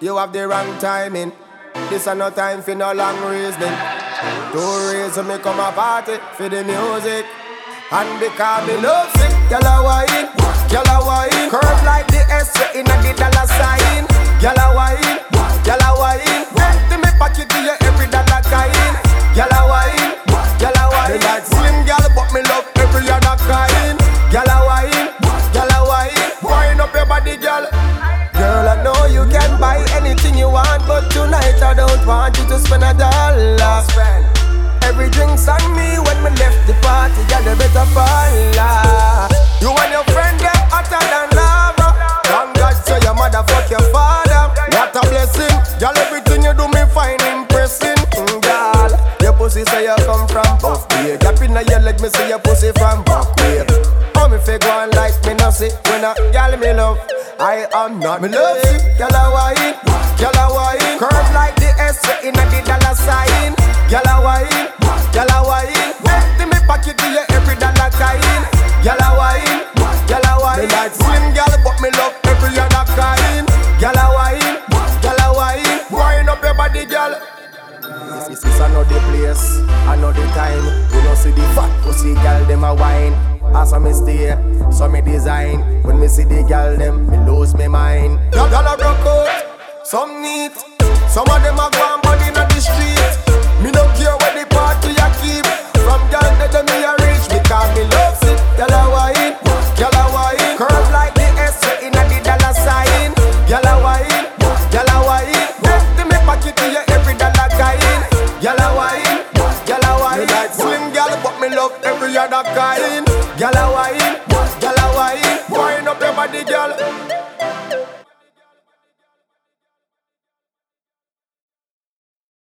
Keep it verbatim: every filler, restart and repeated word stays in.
You have the wrong timing. This is no time for no long reasoning. Two reasons me come a party for the music. And because me love sick, gyal a wine, gyal a wine. Curve like the S in a the dollar sign. Gyal a wine, gyal a wine. Empty me pocket to you every dollar kind. Gyal a wine, gyal a wine. Me like slim gyal but me love every other kind. Gyal a wine, gyal a wine. Wind up your body, gyal. Girl, I know you can buy anything you want, but tonight I don't want you to spend a dollar. Spend. Every drink's on me when me left the party, girl, you better follow. You and your friend get hotter than lava. Thank God so your mother fuck your father. What a blessing, girl, everything you do me find impressing. Mm, girl, your pussy say you come from buff way. Gap inna your leg, me see your pussy from back way. Oh, me fake one like me no see. When a girl me love, I am not me love it. Girl a wine, girl a wine. Curve like the S inna the dollar sign. Girl a wine, girl a wine. Empty me pocket to you every dollar kind. Girl a wine, girl a wine. Me like slim girl but me love every other kind. Girl a wine, girl a wine. Wind up your body, girl. This, this is another place, another time. You know see the fat pussy girl them a wine. As I me stay, so me design. When me see the girl them, me lose me mind. Girl a broke out, some neat, some of them a go